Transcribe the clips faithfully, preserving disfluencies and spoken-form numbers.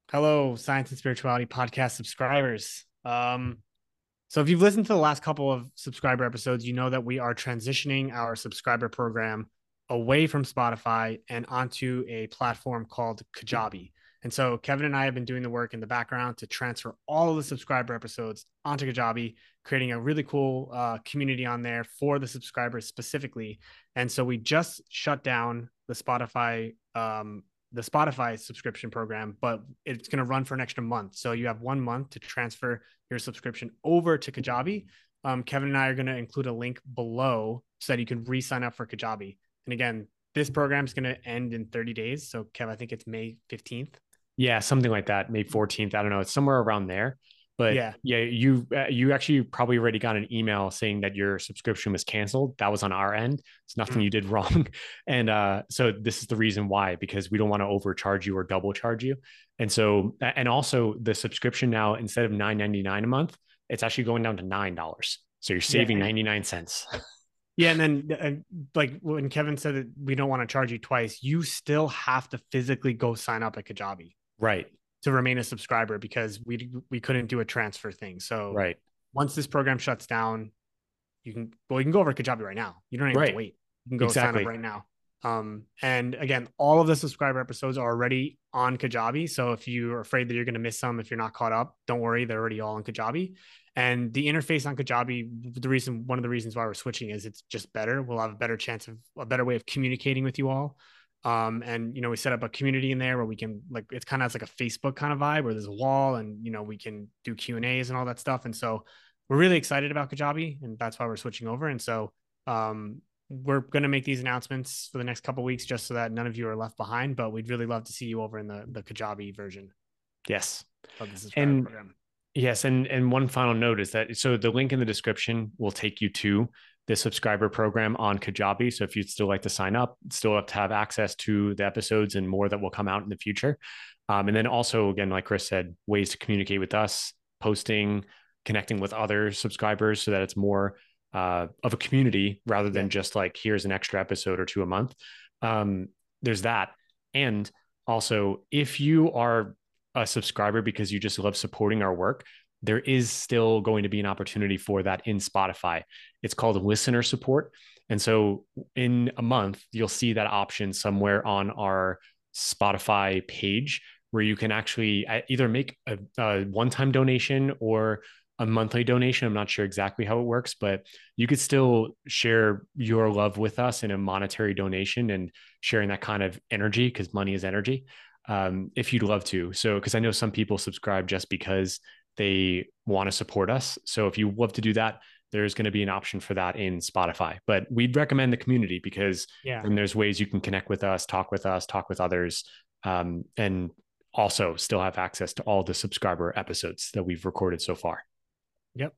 Hello, Science and Spirituality podcast subscribers. Um, so, if you've listened to the last couple of subscriber episodes, you know that we are transitioning our subscriber program away from Spotify and onto a platform called Kajabi. And so, Kevin and I have been doing the work in the background to transfer all of the subscriber episodes onto Kajabi, creating a really cool uh, community on there for the subscribers specifically. And so, we just shut down the Spotify um, the Spotify subscription program, but it's going to run for an extra month. So you have one month to transfer your subscription over to Kajabi. Um, Kevin and I are going to include a link below so that you can re-sign up for Kajabi. And again, this program is going to end in thirty days. So Kev, I think it's May fifteenth. Yeah, something like that, May fourteenth. I don't know. It's somewhere around there. But Yeah. yeah, you uh, you actually probably already got an email saying that your subscription was canceled. That was on our end. It's nothing Mm. you did wrong. And uh, so this is the reason why, because we don't want to overcharge you or double charge you. And so, and also the subscription now, instead of nine ninety-nine a month, it's actually going down to nine dollars. So you're Yeah. saving ninety-nine cents. Yeah. And then, uh, like when Kevin said that we don't want to charge you twice, you still have to physically go sign up at Kajabi Right. to remain a subscriber because we we couldn't do a transfer thing. So Right. once this program shuts down, you can well, you can go over to Kajabi right now. You don't even have to Right. wait. You can go sign up Exactly. right now. Um, and again, all of the subscriber episodes are already on Kajabi. So if you're afraid that you're going to miss some if you're not caught up, don't worry, they're already all on Kajabi. And the interface on Kajabi, the reason one of the reasons why we're switching is it's just better. We'll have a better chance of a better way of communicating with you all. Um, and you know, we set up a community in there where we can like it's kind of like a Facebook kind of vibe where there's a wall and you know we can do Q and A's and all that stuff. And so we're really excited about Kajabi, and that's why we're switching over. And so um, we're going to make these announcements for the next couple of weeks just so that none of you are left behind. But we'd really love to see you over in the the Kajabi version Yes. of the subscriber And program. Yes, and and one final note is that so the link in the description will take you to the subscriber program on Kajabi. So if you'd still like to sign up, still have to have access to the episodes and more that will come out in the future. Um, and then also, again, like Chris said, ways to communicate with us, posting, connecting with other subscribers so that it's more uh, of a community rather Yeah. than just like here's an extra episode or two a month. Um, there's that. And also, if you are a subscriber because you just love supporting our work, there is still going to be an opportunity for that in Spotify. It's called listener support. And so in a month, you'll see that option somewhere on our Spotify page where you can actually uh, either make a, a one time donation or a monthly donation. I'm not sure exactly how it works, but you could still share your love with us in a monetary donation and sharing that kind of energy because money is energy um, if you'd love to. So, because I know some people subscribe just because they want to support us. So, if you love to do that, there's going to be an option for that in Spotify. But we'd recommend the community because Yeah. then there's ways you can connect with us, talk with us, talk with others, um, and also still have access to all the subscriber episodes that we've recorded so far. Yep.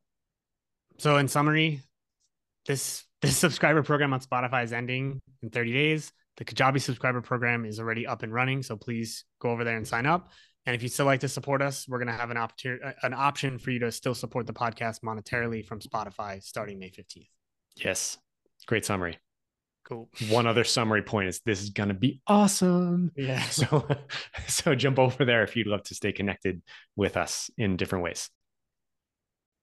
So in summary, this this subscriber program on Spotify is ending in thirty days. The Kajabi subscriber program is already up and running, so please go over there and sign up. And if you still like to support us, we're going to have an opportunity, an option for you to still support the podcast monetarily from Spotify starting May fifteenth. Yes. Great summary. Cool. One other summary point is this is going to be awesome. Yeah. So, so jump over there if you'd love to stay connected with us in different ways.